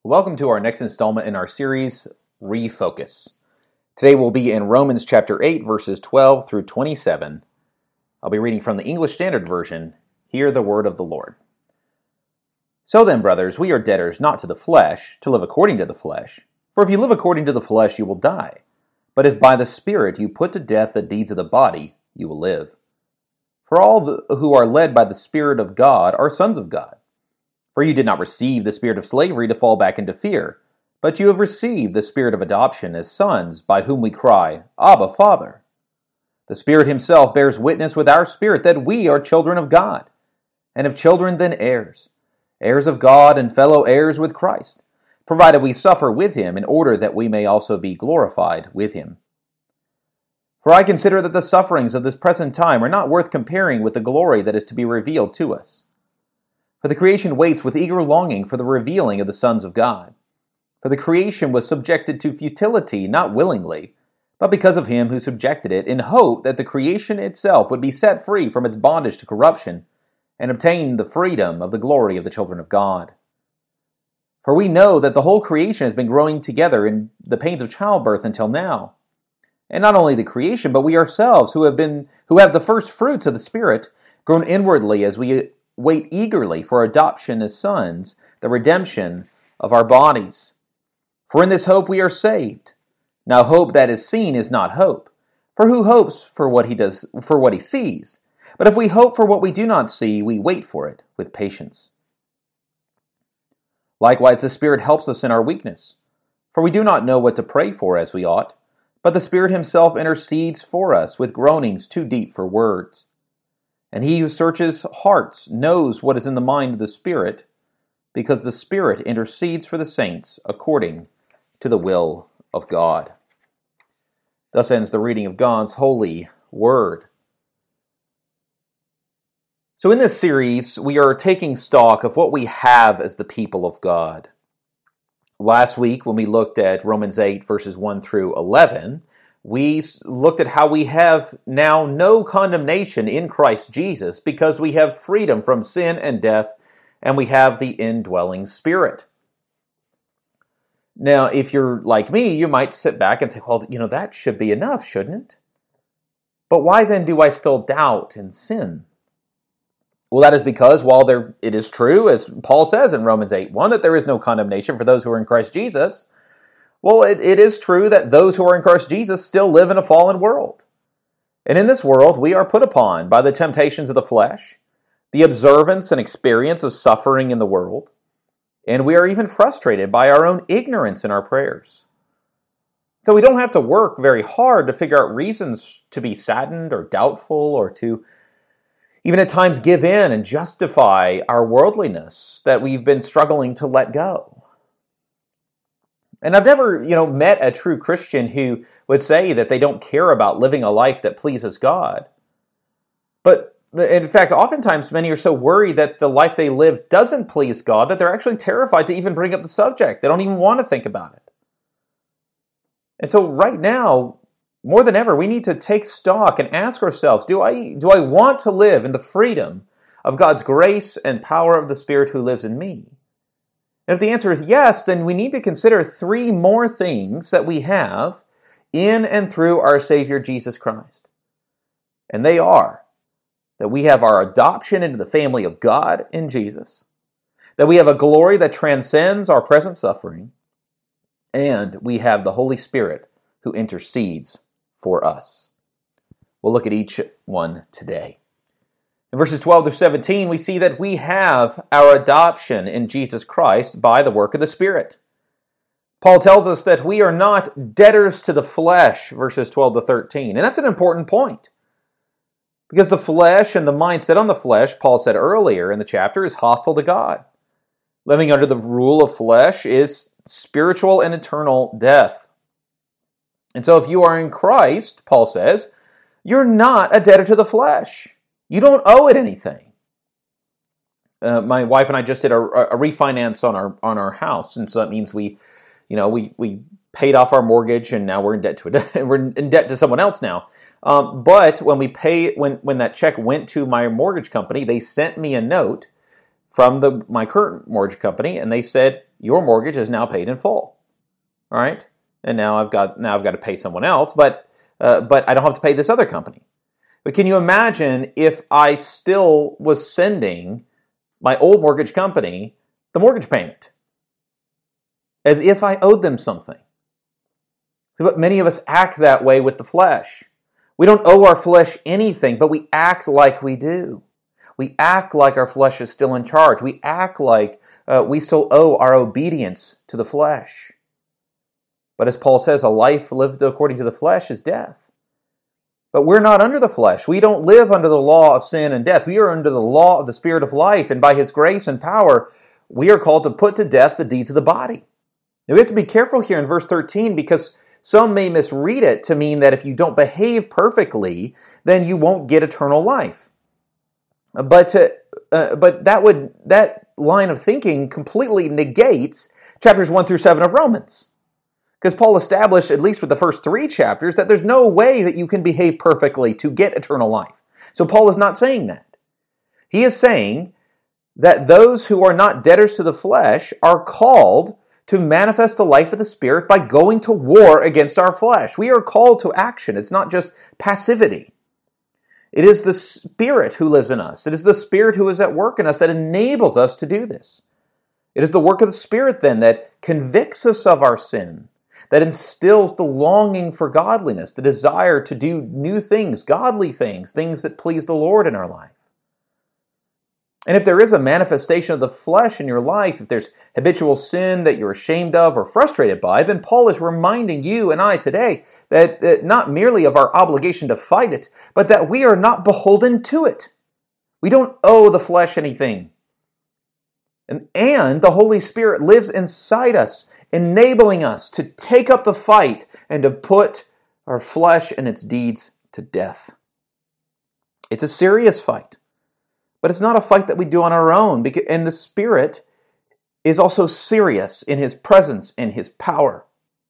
Welcome to our next installment in our series, Refocus. Today we'll be in Romans chapter 8, verses 12 through 27. I'll be reading from the English Standard Version. Hear the word of the Lord. So then, brothers, we are debtors not to the flesh, to live according to the flesh. For if you live according to the flesh, you will die. But if by the Spirit you put to death the deeds of the body, you will live. For all who are led by the Spirit of God are sons of God. For you did not receive the spirit of slavery to fall back into fear, but you have received the spirit of adoption as sons, by whom we cry, Abba, Father. The Spirit himself bears witness with our spirit that we are children of God, and if children, then heirs, heirs of God and fellow heirs with Christ, provided we suffer with him in order that we may also be glorified with him. For I consider that the sufferings of this present time are not worth comparing with the glory that is to be revealed to us. For the creation waits with eager longing for the revealing of the sons of God. For the creation was subjected to futility, not willingly, but because of him who subjected it, in hope that the creation itself would be set free from its bondage to corruption, and obtain the freedom of the glory of the children of God. For we know that the whole creation has been growing together in the pains of childbirth until now. And not only the creation, but we ourselves, who have the first fruits of the Spirit, grown inwardly as we wait eagerly for adoption as sons, the redemption of our bodies. For in this hope we are saved. Now hope that is seen is not hope. For who hopes for what he sees? But if we hope for what we do not see, we wait for it with patience. Likewise, the Spirit helps us in our weakness. For we do not know what to pray for as we ought, but the Spirit himself intercedes for us with groanings too deep for words. And he who searches hearts knows what is in the mind of the Spirit, because the Spirit intercedes for the saints according to the will of God. Thus ends the reading of God's holy word. So in this series, we are taking stock of what we have as the people of God. Last week, when we looked at Romans 8, verses 1 through 11, we looked at how we have now no condemnation in Christ Jesus because we have freedom from sin and death, and we have the indwelling Spirit. Now, if you're like me, you might sit back and say, well, that should be enough, shouldn't it? But why then do I still doubt and sin? Well, that is because while it is true, as Paul says in Romans 8:1, that there is no condemnation for those who are in Christ Jesus, well, it is true that those who are in Christ Jesus still live in a fallen world. And in this world, we are put upon by the temptations of the flesh, the observance and experience of suffering in the world, and we are even frustrated by our own ignorance in our prayers. So we don't have to work very hard to figure out reasons to be saddened or doubtful or to even at times give in and justify our worldliness that we've been struggling to let go. And I've never, met a true Christian who would say that they don't care about living a life that pleases God. But in fact, oftentimes many are so worried that the life they live doesn't please God that they're actually terrified to even bring up the subject. They don't even want to think about it. And so right now, more than ever, we need to take stock and ask ourselves, do I want to live in the freedom of God's grace and power of the Spirit who lives in me? And if the answer is yes, then we need to consider three more things that we have in and through our Savior Jesus Christ. And they are that we have our adoption into the family of God in Jesus, that we have a glory that transcends our present suffering, and we have the Holy Spirit who intercedes for us. We'll look at each one today. In verses 12 through 17, we see that we have our adoption in Jesus Christ by the work of the Spirit. Paul tells us that we are not debtors to the flesh, verses 12 to 13. And that's an important point. Because the flesh and the mindset on the flesh, Paul said earlier in the chapter, is hostile to God. Living under the rule of flesh is spiritual and eternal death. And so if you are in Christ, Paul says, you're not a debtor to the flesh. You don't owe it anything. My wife and I just did a refinance on our house, and so that means we paid off our mortgage, and now we're in debt to someone else now. But when that check went to my mortgage company, they sent me a note from my current mortgage company, and they said, your mortgage is now paid in full. All right? And now I've got to pay someone else, but I don't have to pay this other company. But can you imagine if I still was sending my old mortgage company the mortgage payment as if I owed them something? So, but many of us act that way with the flesh. We don't owe our flesh anything, but we act like we do. We act like our flesh is still in charge. We act like we still owe our obedience to the flesh. But as Paul says, a life lived according to the flesh is death. But we're not under the flesh. We don't live under the law of sin and death. We are under the law of the Spirit of life, and by His grace and power, we are called to put to death the deeds of the body. Now, we have to be careful here in verse 13, because some may misread it to mean that if you don't behave perfectly, then you won't get eternal life. But that line of thinking completely negates chapters 1 through 7 of Romans. Because Paul established, at least with the first 3 chapters, that there's no way that you can behave perfectly to get eternal life. So Paul is not saying that. He is saying that those who are not debtors to the flesh are called to manifest the life of the Spirit by going to war against our flesh. We are called to action. It's not just passivity. It is the Spirit who lives in us. It is the Spirit who is at work in us that enables us to do this. It is the work of the Spirit, then, that convicts us of our sin, that instills the longing for godliness, the desire to do new things, godly things, things that please the Lord in our life. And if there is a manifestation of the flesh in your life, if there's habitual sin that you're ashamed of or frustrated by, then Paul is reminding you and I today that not merely of our obligation to fight it, but that we are not beholden to it. We don't owe the flesh anything. And the Holy Spirit lives inside us, enabling us to take up the fight and to put our flesh and its deeds to death. It's a serious fight, but it's not a fight that we do on our own, and the Spirit is also serious in His presence and His power.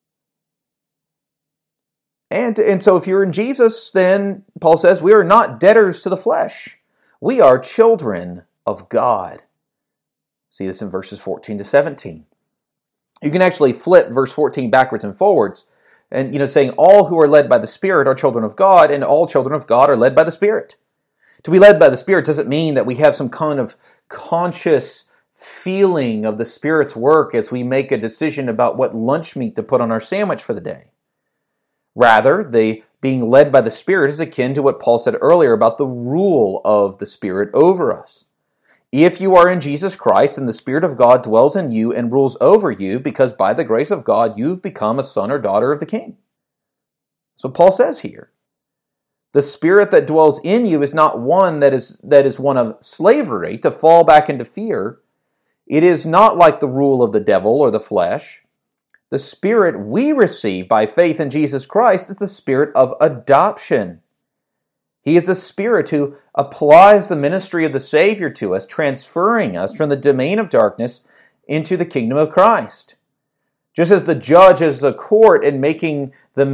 And so if you're in Jesus, then Paul says we are not debtors to the flesh. We are children of God. See this in verses 14 to 17. You can actually flip verse 14 backwards and forwards, and saying all who are led by the Spirit are children of God, and all children of God are led by the Spirit. To be led by the Spirit doesn't mean that we have some kind of conscious feeling of the Spirit's work as we make a decision about what lunch meat to put on our sandwich for the day. Rather, the being led by the Spirit is akin to what Paul said earlier about the rule of the Spirit over us. If you are in Jesus Christ, then the Spirit of God dwells in you and rules over you, because by the grace of God you've become a son or daughter of the King. That's what Paul says here. The Spirit that dwells in you is not one that is one of slavery, to fall back into fear. It is not like the rule of the devil or the flesh. The Spirit we receive by faith in Jesus Christ is the Spirit of adoption. He is the Spirit who applies the ministry of the Savior to us, transferring us from the domain of darkness into the kingdom of Christ. Just as the judge is a court and making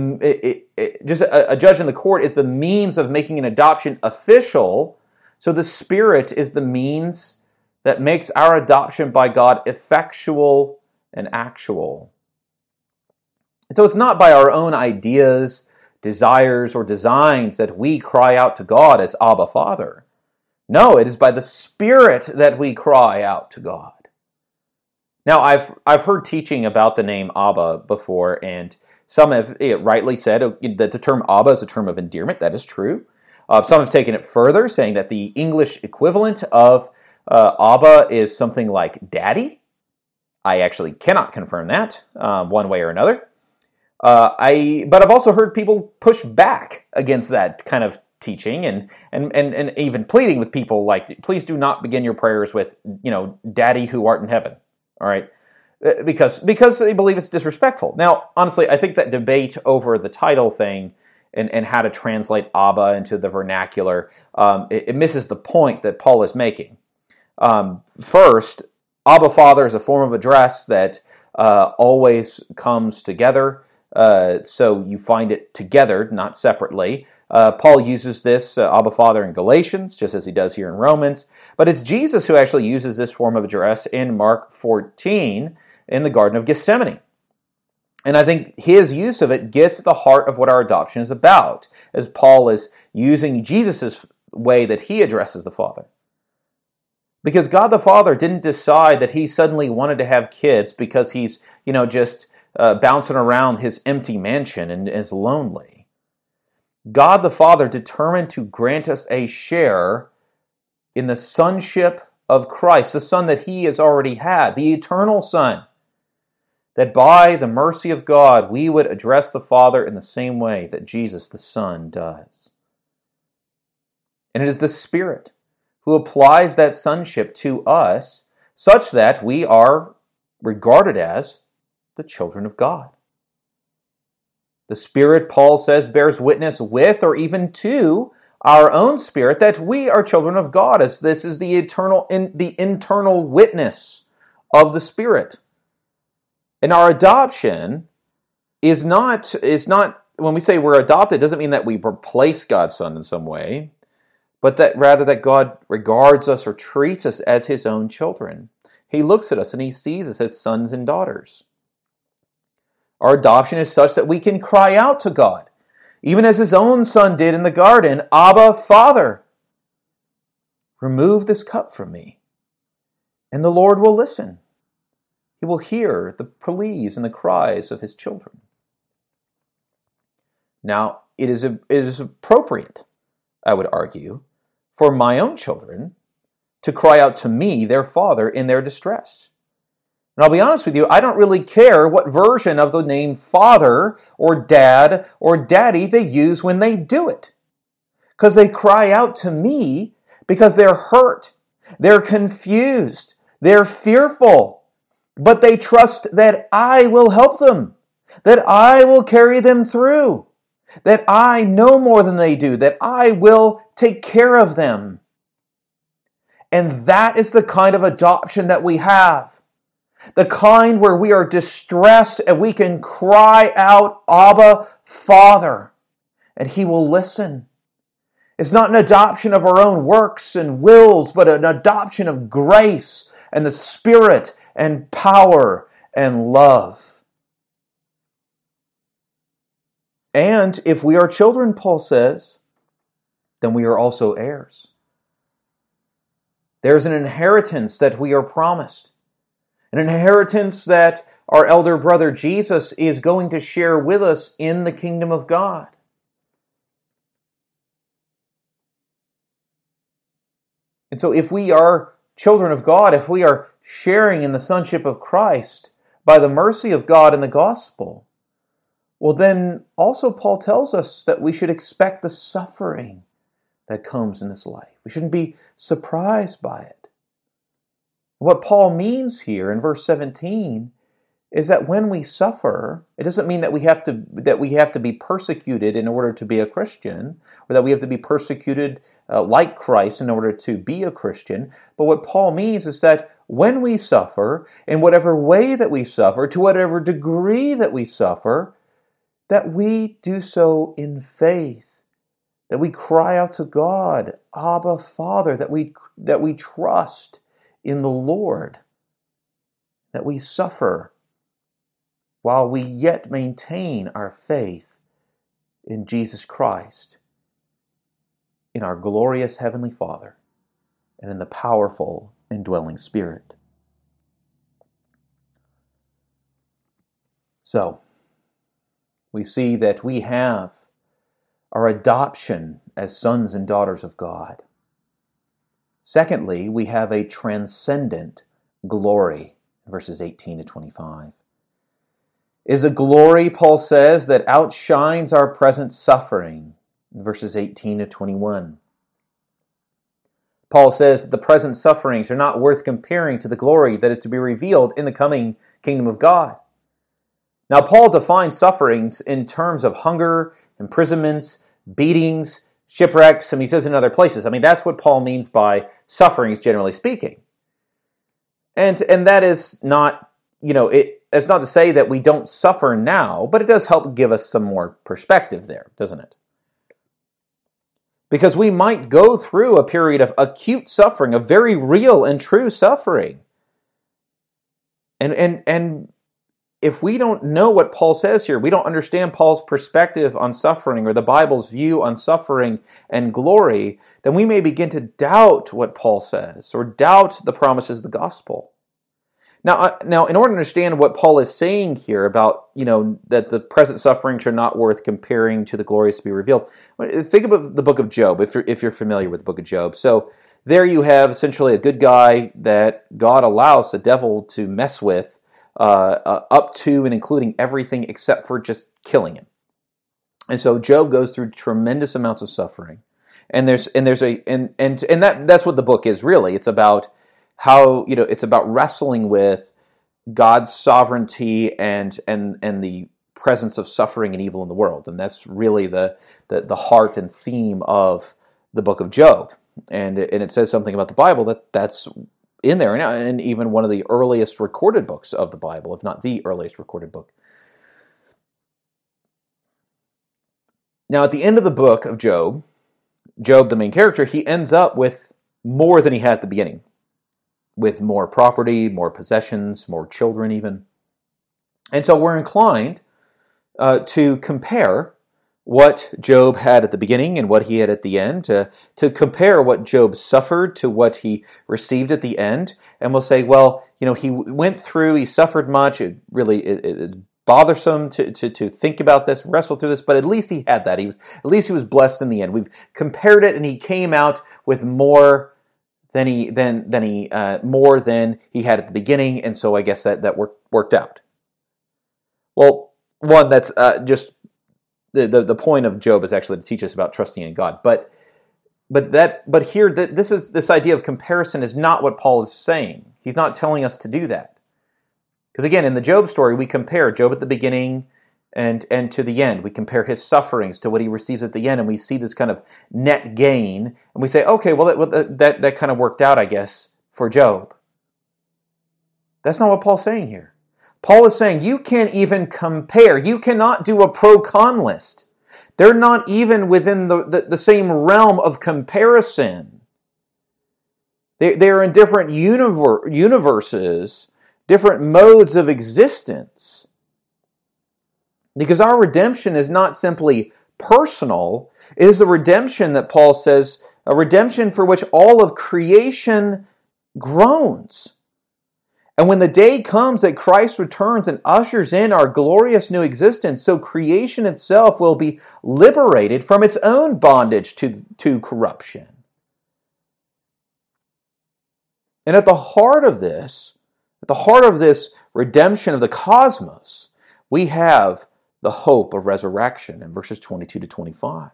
a judge in the court is the means of making an adoption official, so the Spirit is the means that makes our adoption by God effectual and actual. And so it's not by our own ideas, desires, or designs that we cry out to God as Abba, Father. No, it is by the Spirit that we cry out to God. Now, I've heard teaching about the name Abba before, and some have rightly said that the term Abba is a term of endearment. That is true. Some have taken it further, saying that the English equivalent of Abba is something like Daddy. I actually cannot confirm that one way or another. But I've also heard people push back against that kind of teaching and even pleading with people like, please do not begin your prayers with, Daddy who art in heaven. All right, because they believe it's disrespectful. Now, honestly, I think that debate over the title thing and how to translate Abba into the vernacular, it misses the point that Paul is making. First, Abba Father is a form of address that always comes together. So you find it together, not separately. Paul uses this Abba Father in Galatians, just as he does here in Romans. But it's Jesus who actually uses this form of address in Mark 14, in the Garden of Gethsemane. And I think his use of it gets at the heart of what our adoption is about, as Paul is using Jesus' way that he addresses the Father. Because God the Father didn't decide that he suddenly wanted to have kids because he's, just bouncing around his empty mansion and is lonely. God the Father determined to grant us a share in the sonship of Christ, the Son that he has already had, the eternal Son, that by the mercy of God we would address the Father in the same way that Jesus the Son does. And it is the Spirit who applies that sonship to us such that we are regarded as the children of God. The Spirit, Paul says, bears witness with or even to our own spirit that we are children of God, as this is the internal witness of the Spirit. And our adoption is not, when we say we're adopted, it doesn't mean that we replace God's Son in some way, but that rather that God regards us or treats us as his own children. He looks at us and he sees us as sons and daughters. Our adoption is such that we can cry out to God, even as his own Son did in the garden, Abba, Father, remove this cup from me. And the Lord will listen. He will hear the pleas and the cries of his children. Now, it is appropriate, I would argue, for my own children to cry out to me, their Father, in their distress. And I'll be honest with you, I don't really care what version of the name Father or Dad or Daddy they use when they do it. Because they cry out to me because they're hurt, they're confused, they're fearful, but they trust that I will help them, that I will carry them through, that I know more than they do, that I will take care of them. And that is the kind of adoption that we have. The kind where we are distressed and we can cry out, Abba, Father, and he will listen. It's not an adoption of our own works and wills, but an adoption of grace and the Spirit and power and love. And if we are children, Paul says, then we are also heirs. There's an inheritance that we are promised. An inheritance that our elder brother Jesus is going to share with us in the kingdom of God. And so if we are children of God, if we are sharing in the sonship of Christ by the mercy of God in the gospel, well then also Paul tells us that we should expect the suffering that comes in this life. We shouldn't be surprised by it. What Paul means here in verse 17 is that when we suffer, it doesn't mean that we have to be persecuted in order to be a Christian, or that we have to be persecuted like Christ in order to be a Christian. But what Paul means is that when we suffer, in whatever way that we suffer, to whatever degree that we suffer, that we do so in faith, that we cry out to God, Abba, Father, that we trust in the Lord, that we suffer while we yet maintain our faith in Jesus Christ, in our glorious Heavenly Father, and in the powerful indwelling Spirit. So, we see that we have our adoption as sons and daughters of God. Secondly, we have a transcendent glory, verses 18 to 25. Is a glory, Paul says, that outshines our present suffering, verses 18 to 21. Paul says that the present sufferings are not worth comparing to the glory that is to be revealed in the coming kingdom of God. Now, Paul defines sufferings in terms of hunger, imprisonments, beatings, shipwrecks, and he says in other places. I mean, that's what Paul means by sufferings, generally speaking. And that is not, it's not to say that we don't suffer now, but it does help give us some more perspective there, doesn't it? Because we might go through a period of acute suffering, of very real and true suffering. And if we don't know what Paul says here, we don't understand Paul's perspective on suffering or the Bible's view on suffering and glory, then we may begin to doubt what Paul says or doubt the promises of the gospel. Now, in order to understand what Paul is saying here about, that the present sufferings are not worth comparing to the glories to be revealed, think about the book of Job, if you're familiar with the book of Job. So there you have essentially a good guy that God allows the devil to mess with, up to and including everything except for just killing him. And so Job goes through tremendous amounts of suffering, and that's what the book is really. It's about how it's about wrestling with God's sovereignty and the presence of suffering and evil in the world, and that's really the heart and theme of the book of Job. And it says something about the Bible that's in there, and even one of the earliest recorded books of the Bible, if not the earliest recorded book. Now, at the end of the book of Job, the main character, he ends up with more than he had at the beginning, with more property, more possessions, more children even. And so we're inclined to compare what Job had at the beginning and what he had at the end, to compare what Job suffered to what he received at the end. And we'll say, well, he went through, he suffered much, it bothersome to think about this, wrestle through this, but at least he had that. At least he was blessed in the end. We've compared it, and he came out with more than he had at the beginning, and so I guess that worked out. Well, one, that's just the point of Job is actually to teach us about trusting in God. But here, this idea of comparison is not what Paul is saying. He's not telling us to do that. Because again, in the Job story, we compare Job at the beginning and to the end. We compare his sufferings to what he receives at the end, and we see this kind of net gain, and we say, okay, well, that kind of worked out, I guess, for Job. That's not what Paul's saying here. Paul is saying you can't even compare. You cannot do a pro-con list. They're not even within the same realm of comparison. They're in different universes, different modes of existence. Because our redemption is not simply personal. It is a redemption that Paul says, a redemption for which all of creation groans. And when the day comes that Christ returns and ushers in our glorious new existence, so creation itself will be liberated from its own bondage to corruption. And at the heart of this redemption of the cosmos, we have the hope of resurrection in verses 22 to 25.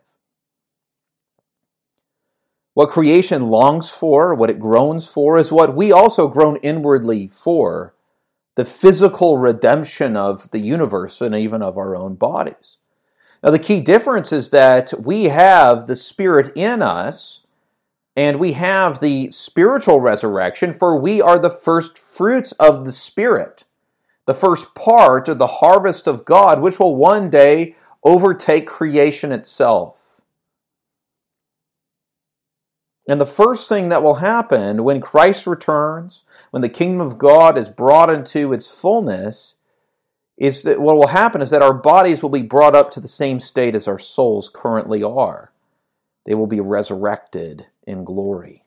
What creation longs for, what it groans for, is what we also groan inwardly for, the physical redemption of the universe and even of our own bodies. Now, the key difference is that we have the Spirit in us, and we have the spiritual resurrection, for we are the first fruits of the Spirit, the first part of the harvest of God, which will one day overtake creation itself. And the first thing that will happen when Christ returns, when the kingdom of God is brought into its fullness, is that what will happen is that our bodies will be brought up to the same state as our souls currently are. They will be resurrected in glory.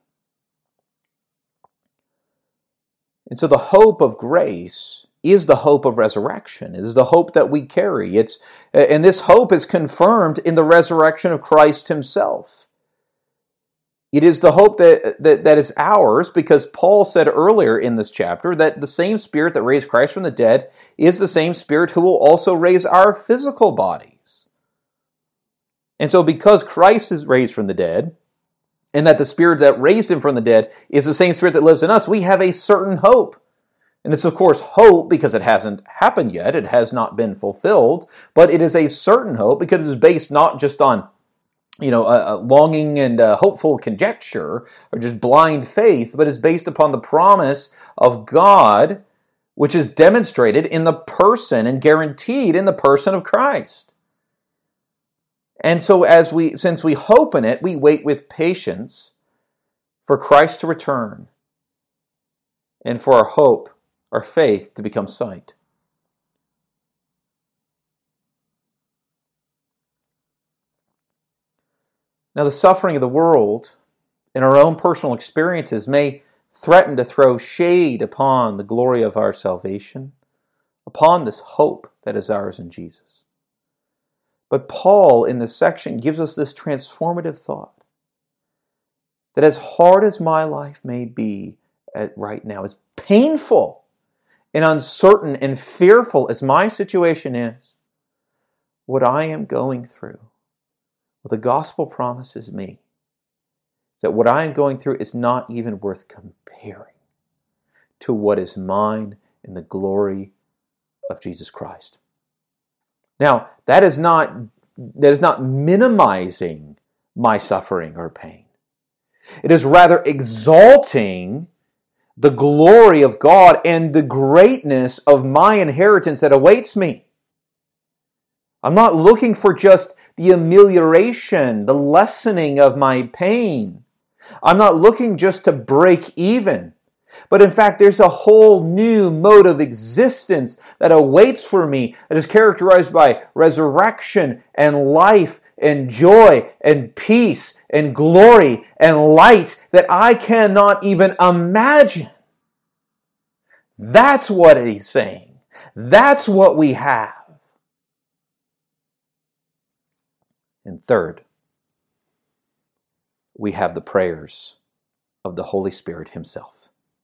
And so the hope of grace is the hope of resurrection. It is the hope that we carry. And this hope is confirmed in the resurrection of Christ himself. It is the hope that is ours, because Paul said earlier in this chapter that the same Spirit that raised Christ from the dead is the same Spirit who will also raise our physical bodies. And so because Christ is raised from the dead, and that the Spirit that raised him from the dead is the same Spirit that lives in us, we have a certain hope. And it's of course hope because it hasn't happened yet, it has not been fulfilled, but it is a certain hope because it is based not just on a longing and hopeful conjecture or just blind faith, but is based upon the promise of God, which is demonstrated in the person and guaranteed in the person of Christ. And so since we hope in it, we wait with patience for Christ to return and for our hope our faith to become sight. Now, the suffering of the world and our own personal experiences may threaten to throw shade upon the glory of our salvation, upon this hope that is ours in Jesus. But Paul, in this section, gives us this transformative thought that as hard as my life may be right now, as painful and uncertain and fearful as my situation is, what I am going through, what the gospel promises me, is that what I am going through is not even worth comparing to what is mine in the glory of Jesus Christ. Now, that is not minimizing my suffering or pain. It is rather exalting the glory of God and the greatness of my inheritance that awaits me. I'm not looking for just the amelioration, the lessening of my pain. I'm not looking just to break even. But in fact, there's a whole new mode of existence that awaits for me that is characterized by resurrection and life and joy and peace and glory and light that I cannot even imagine. That's what he's saying. That's what we have. And third, we have the prayers of the Holy Spirit himself.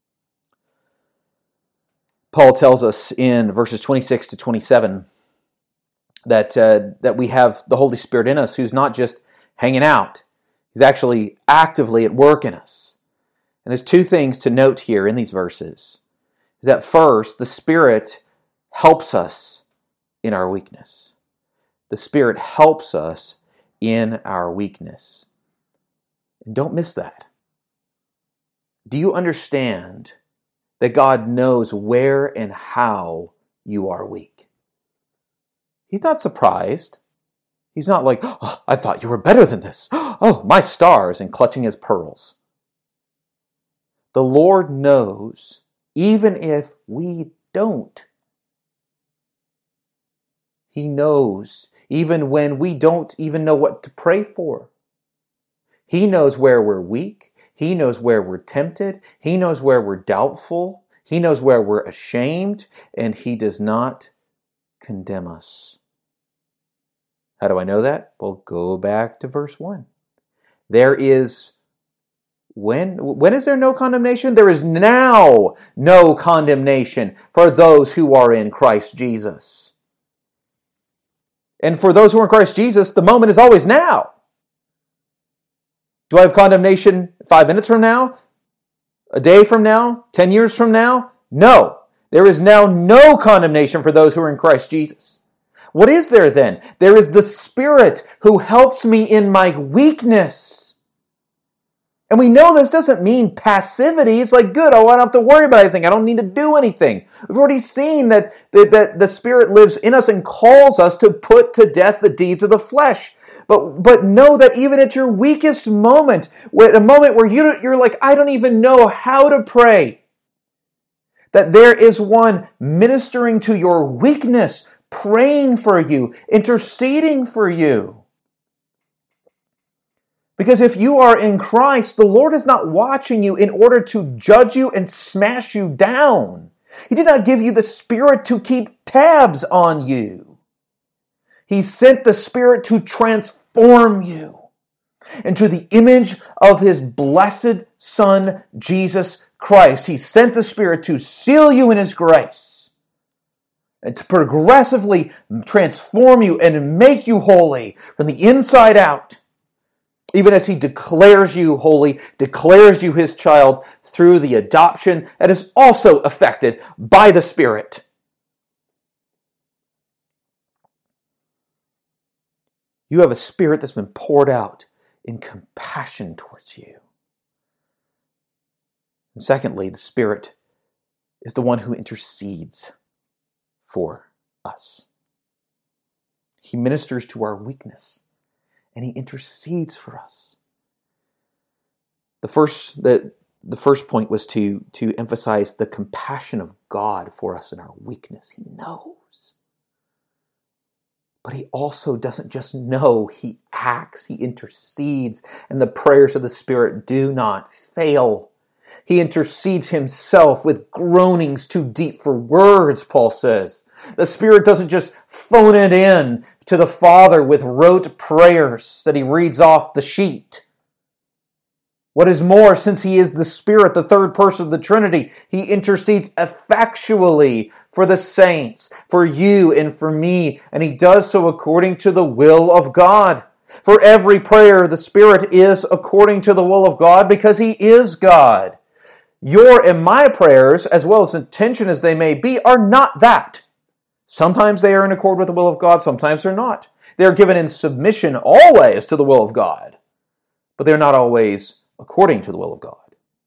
Paul tells us in verses 26 to 27 that we have the Holy Spirit in us who's not just hanging out. He's actually actively at work in us. And there's two things to note here in these verses. Is that first, the Spirit helps us in our weakness. The Spirit helps us in our weakness. And don't miss that. Do you understand that God knows where and how you are weak? He's not surprised. He's not like, oh, I thought you were better than this. Oh, my stars, and clutching his pearls. The Lord knows, even if we don't. He knows, even when we don't even know what to pray for. He knows where we're weak. He knows where we're tempted. He knows where we're doubtful. He knows where we're ashamed. And He does not condemn us. How do I know that? Well, go back to verse 1. There is, when is there no condemnation? There is now no condemnation for those who are in Christ Jesus. And for those who are in Christ Jesus, the moment is always now. Do I have condemnation 5 minutes from now? A day from now? 10 years from now? No. There is now no condemnation for those who are in Christ Jesus. What is there then? There is the Spirit who helps me in my weakness. And we know this doesn't mean passivity. It's like, good, I don't have to worry about anything. I don't need to do anything. We've already seen that the Spirit lives in us and calls us to put to death the deeds of the flesh. But know that even at your weakest moment, a moment where you're like, I don't even know how to pray, that there is one ministering to your weakness, praying for you, interceding for you. Because if you are in Christ, the Lord is not watching you in order to judge you and smash you down. He did not give you the Spirit to keep tabs on you. He sent the Spirit to transform you into the image of His blessed Son, Jesus Christ. He sent the Spirit to seal you in His grace and to progressively transform you and make you holy from the inside out, even as He declares you holy, declares you His child through the adoption that is also effected by the Spirit. You have a Spirit that's been poured out in compassion towards you. And secondly, the Spirit is the one who intercedes for us. He ministers to our weakness, and He intercedes for us. The The first point was to emphasize the compassion of God for us in our weakness. He knows. But he also doesn't just know, he acts, he intercedes, and the prayers of the Spirit do not fail. He intercedes himself with groanings too deep for words, Paul says. The Spirit doesn't just phone it in to the Father with rote prayers that he reads off the sheet. What is more, since he is the Spirit, the third person of the Trinity, he intercedes effectually for the saints, for you and for me, and he does so according to the will of God. For every prayer, the Spirit is according to the will of God because he is God. Your and my prayers, as well as intention as they may be, are not that. Sometimes they are in accord with the will of God, sometimes they're not. They're given in submission always to the will of God, but they're not always according to the will of God.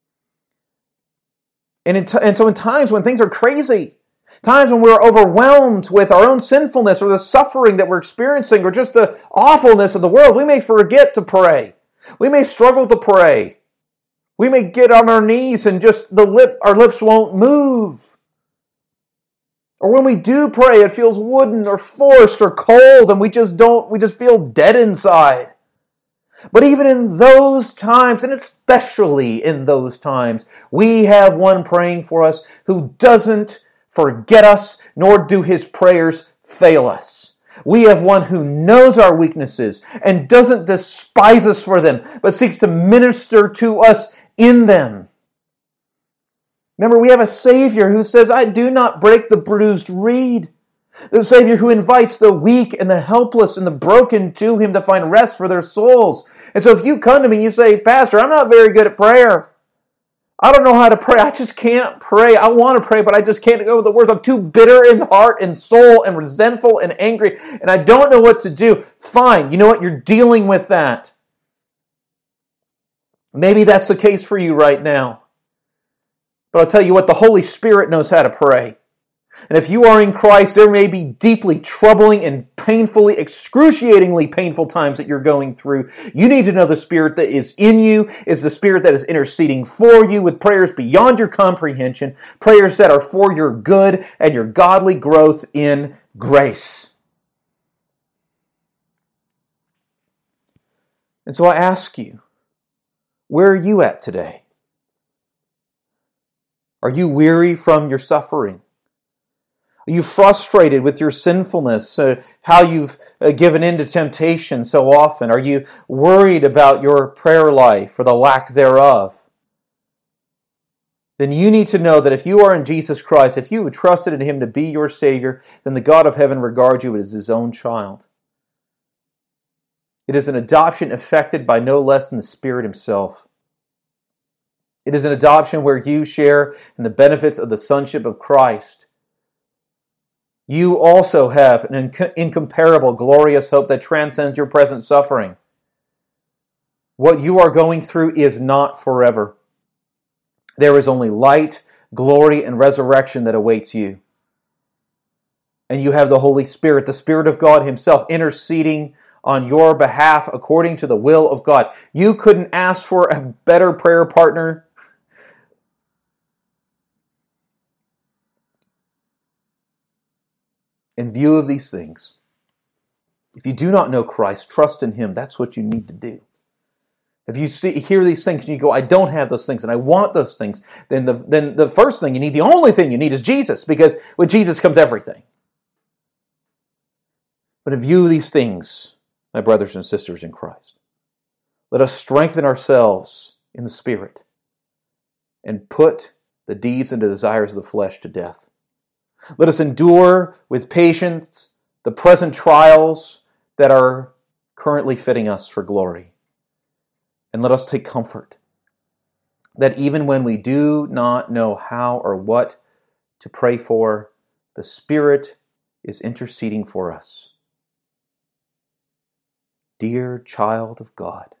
And so in times when things are crazy, times when we're overwhelmed with our own sinfulness or the suffering that we're experiencing or just the awfulness of the world, we may forget to pray. We may struggle to pray. We may get on our knees and just our lips won't move. Or when we do pray, it feels wooden or forced or cold and we just feel dead inside. But even in those times, and especially in those times, we have one praying for us who doesn't forget us, nor do his prayers fail us. We have one who knows our weaknesses and doesn't despise us for them, but seeks to minister to us in them. Remember, we have a Savior who says, I do not break the bruised reed. The Savior who invites the weak and the helpless and the broken to him to find rest for their souls. And so if you come to me and you say, Pastor, I'm not very good at prayer. I don't know how to pray. I just can't pray. I want to pray, but I just can't go with the words. I'm too bitter in heart and soul and resentful and angry, and I don't know what to do. Fine. You know what? You're dealing with that. Maybe that's the case for you right now. But I'll tell you what, the Holy Spirit knows how to pray. And if you are in Christ, there may be deeply troubling and painfully, excruciatingly painful times that you're going through. You need to know the Spirit that is in you is the Spirit that is interceding for you with prayers beyond your comprehension, prayers that are for your good and your godly growth in grace. And so I ask you, where are you at today? Are you weary from your suffering? Are you frustrated with your sinfulness, how you've given in to temptation so often? Are you worried about your prayer life or the lack thereof? Then you need to know that if you are in Jesus Christ, if you have trusted in him to be your Savior, then the God of heaven regards you as his own child. It is an adoption effected by no less than the Spirit himself. It is an adoption where you share in the benefits of the sonship of Christ. You also have an incomparable, glorious hope that transcends your present suffering. What you are going through is not forever. There is only light, glory, and resurrection that awaits you. And you have the Holy Spirit, the Spirit of God himself, interceding on your behalf according to the will of God. You couldn't ask for a better prayer partner. In view of these things, if you do not know Christ, trust in him. That's what you need to do. If you hear these things and you go, I don't have those things and I want those things, then the first thing you need, the only thing you need is Jesus, because with Jesus comes everything. But in view of these things, my brothers and sisters in Christ, let us strengthen ourselves in the Spirit and put the deeds and the desires of the flesh to death. Let us endure with patience the present trials that are currently fitting us for glory. And let us take comfort that even when we do not know how or what to pray for, the Spirit is interceding for us. Dear child of God,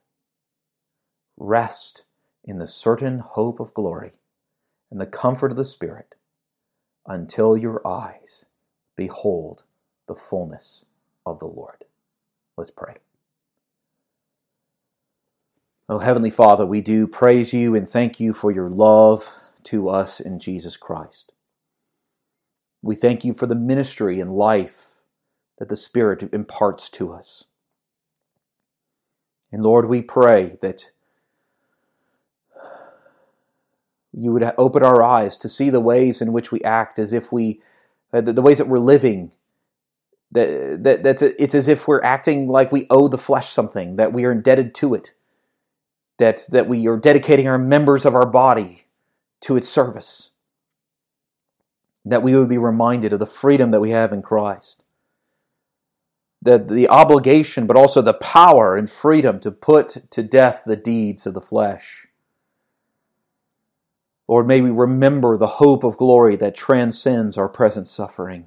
rest in the certain hope of glory and the comfort of the Spirit, until your eyes behold the fullness of the Lord. Let's pray. Oh, Heavenly Father, we do praise you and thank you for your love to us in Jesus Christ. We thank you for the ministry and life that the Spirit imparts to us. And Lord, we pray that you would open our eyes to see the ways in which we act as if the ways that we're living, it's as if we're acting like we owe the flesh something, that we are indebted to it, that we are dedicating our members of our body to its service, that we would be reminded of the freedom that we have in Christ, that the obligation, but also the power and freedom to put to death the deeds of the flesh. Lord, may we remember the hope of glory that transcends our present suffering.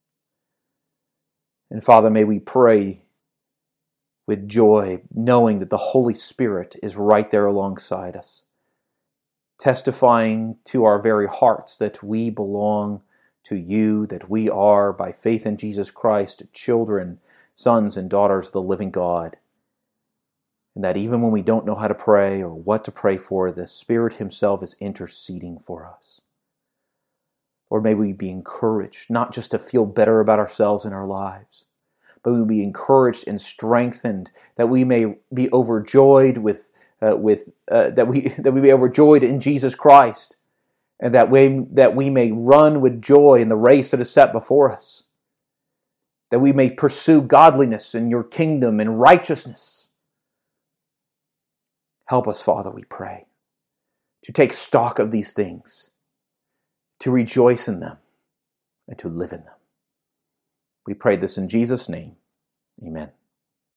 And Father, may we pray with joy, knowing that the Holy Spirit is right there alongside us, testifying to our very hearts that we belong to you, that we are, by faith in Jesus Christ, children, sons and daughters of the living God, and that even when we don't know how to pray or what to pray for, the Spirit Himself is interceding for us. Lord, may we be encouraged, not just to feel better about ourselves and our lives, but we be encouraged and strengthened, that we may be overjoyed that we be overjoyed in Jesus Christ, and that we may run with joy in the race that is set before us, that we may pursue godliness in your kingdom and righteousness. Help us, Father, we pray, to take stock of these things, to rejoice in them, and to live in them. We pray this in Jesus' name. Amen.